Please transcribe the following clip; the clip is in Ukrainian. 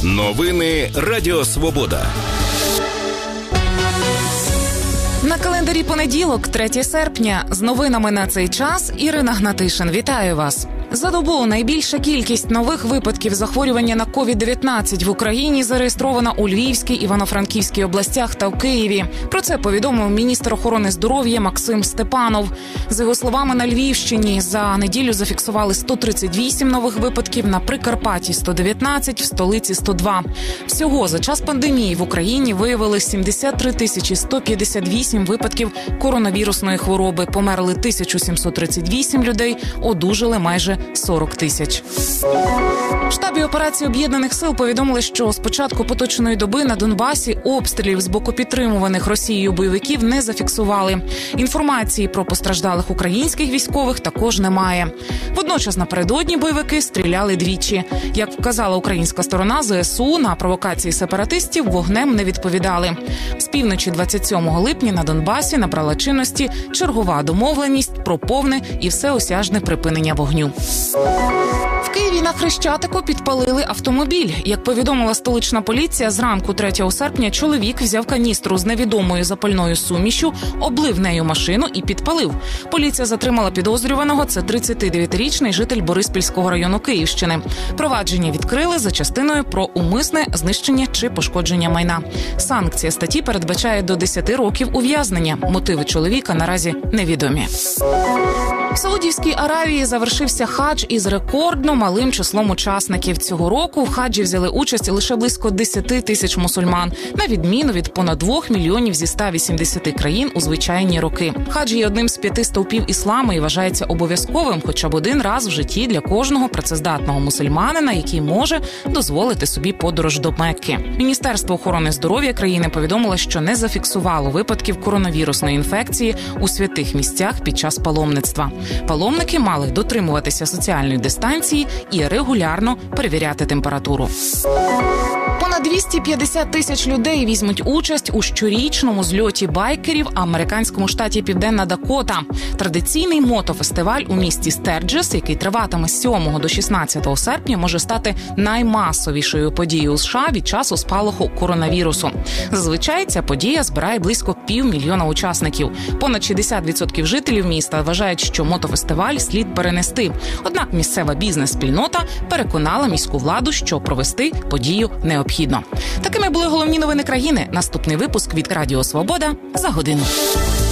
Новини Радіо Свобода. На календарі понеділок, 3 серпня. З новинами на цей час Ірина Гнатишин. Вітаю вас. За добу найбільша кількість нових випадків захворювання на COVID-19 в Україні зареєстрована у Львівській, Івано-Франківській областях та в Києві. Про це повідомив міністр охорони здоров'я Максим Степанов. За його словами, на Львівщині за неділю зафіксували 138 нових випадків, на Прикарпатті – 119, в столиці – 102. Всього за час пандемії в Україні виявили 73 158 випадків коронавірусної хвороби. Померли 1738 людей, одужали майже 40 тисяч. В штабі операції Об'єднаних сил повідомили, що з початку поточної доби на Донбасі обстрілів з боку підтримуваних Росією бойовиків не зафіксували. Інформації про постраждалих українських військових також немає. Водночас напередодні бойовики стріляли двічі. Як вказала українська сторона, ЗСУ на провокації сепаратистів вогнем не відповідали. З півночі 27 липня на Донбасі набрала чинності чергова домовленість про повне і всеосяжне припинення вогню. В Києві на Хрещатику підпалили автомобіль. Як повідомила столична поліція, зранку 3 серпня чоловік взяв каністру з невідомою запальною сумішю, облив нею машину і підпалив. Поліція затримала підозрюваного, це 39-річний житель Бориспільського району Київщини. Провадження відкрили за частиною про умисне знищення чи пошкодження майна. Санкція статті передбачає до 10 років ув'язнення. Мотиви чоловіка наразі невідомі. В Саудівській Аравії завершився хадж із рекордно малим числом учасників. Цього року в хаджі взяли участь лише близько 10 тисяч мусульман, на відміну від понад 2 мільйонів зі 180 країн у звичайні роки. Хадж є одним з 5 стовпів ісламу і вважається обов'язковим хоча б один раз в житті для кожного працездатного мусульманина, який може дозволити собі подорож до Мекки. Міністерство охорони здоров'я країни повідомило, що не зафіксувало випадків коронавірусної інфекції у святих місцях під час паломництва. Паломники мали дотримуватися соціальної дистанції і регулярно перевіряти температуру. Понад 250 тисяч людей візьмуть участь у щорічному зльоті байкерів в американському штаті Південна Дакота. Традиційний мотофестиваль у місті Стерджес, який триватиме з 7 до 16 серпня, може стати наймасовішою подією у США від часу спалаху коронавірусу. Зазвичай ця подія збирає близько 500 000 учасників. Понад 60% жителів міста вважають, що мотофестиваль слід перенести. Однак місцева бізнес-спільнота переконала міську владу, що провести подію необхідно. Такими були головні новини країни. Наступний випуск від Радіо Свобода за годину.